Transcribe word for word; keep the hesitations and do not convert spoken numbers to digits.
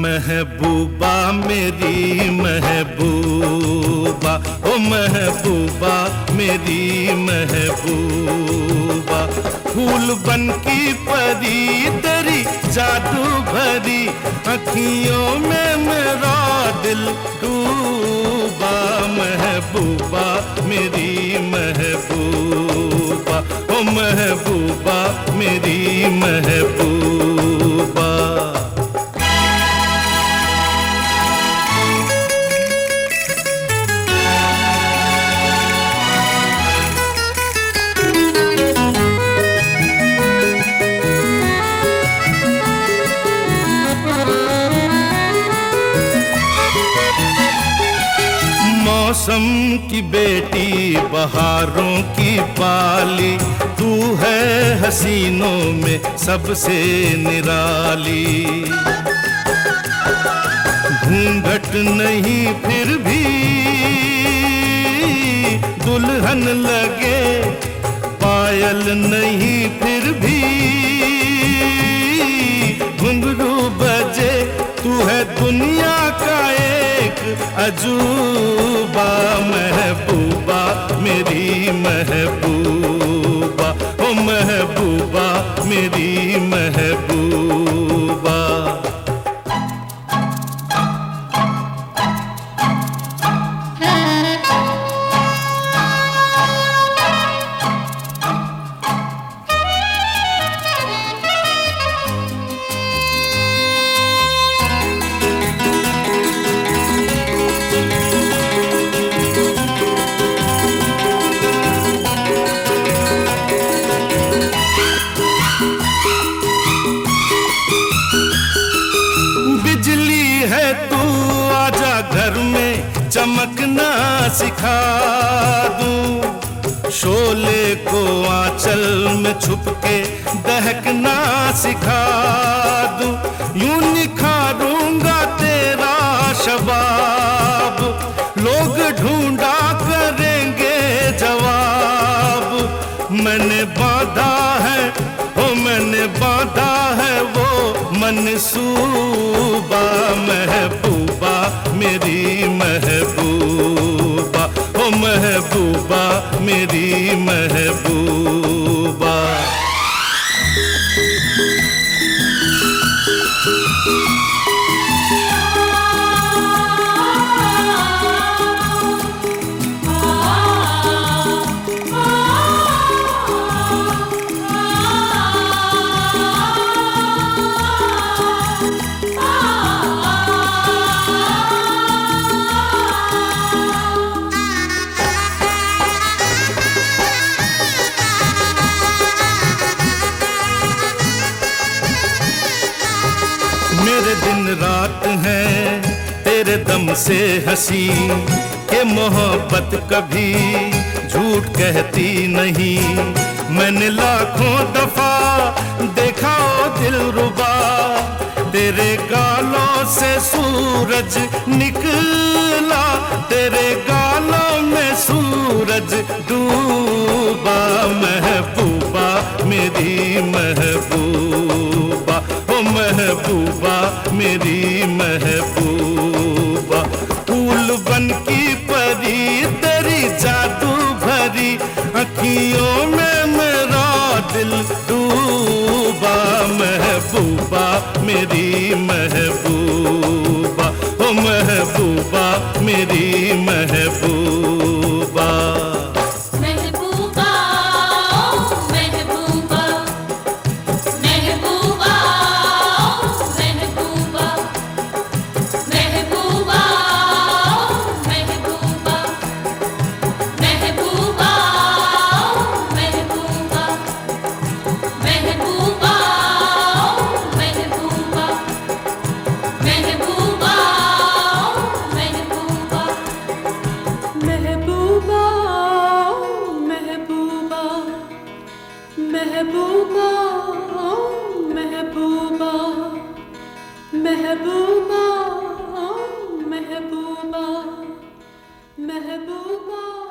महबूबा मेरी महबूबा, ओ महबूबा मेरी महबूबा, फूल बन की परी तेरी जादू भरी अखियों में मेरा दिल डूबा। महबूबा मेरी महबूबा, ओ महबूबा मेरी महबूबा। मौसम की बेटी बहारों की पाली, तू है हसीनों में सबसे निराली। घूंघट नहीं फिर भी दुल्हन लगे, पायल नहीं फिर भी घुंघरू बजे, तू है दुनिया का एक अजूबा। महबूबा मेरी महबूबा, ओ महबूबा मेरी महबूबा। है तू आजा घर में चमकना सिखा दूं, शोले को आंचल में छुप के दहकना सिखा दूं। यूं निखारूंगा तेरा शबाब, लोग ढूंढा करेंगे जवाब। मैंने बांधा है, ओ मैंने बांधा है वो मनसूबा। महबूबा मेरी महबूबा, ओ महबूबा मेरी महबूबा। मेरे दिन रात है तेरे दम से हंसी, के मोहब्बत कभी झूठ कहती नहीं। मैंने लाखों दफा देखा ओ दिलरुबा, तेरे गालों से सूरज निकला, तेरे गालों में सूरज डूबा। महबूबा मेरी महबूबा, ओ महबूबा मेरी महबूबा, फूल बन की परी तेरी जादू भरी अखियों में मेरा दिल डूबा। महबूबा मेरी महबूबा, ओ महबूबा मेरी महबूबा। महबूबा महबूबा महबूबा महबूबा महबूबा।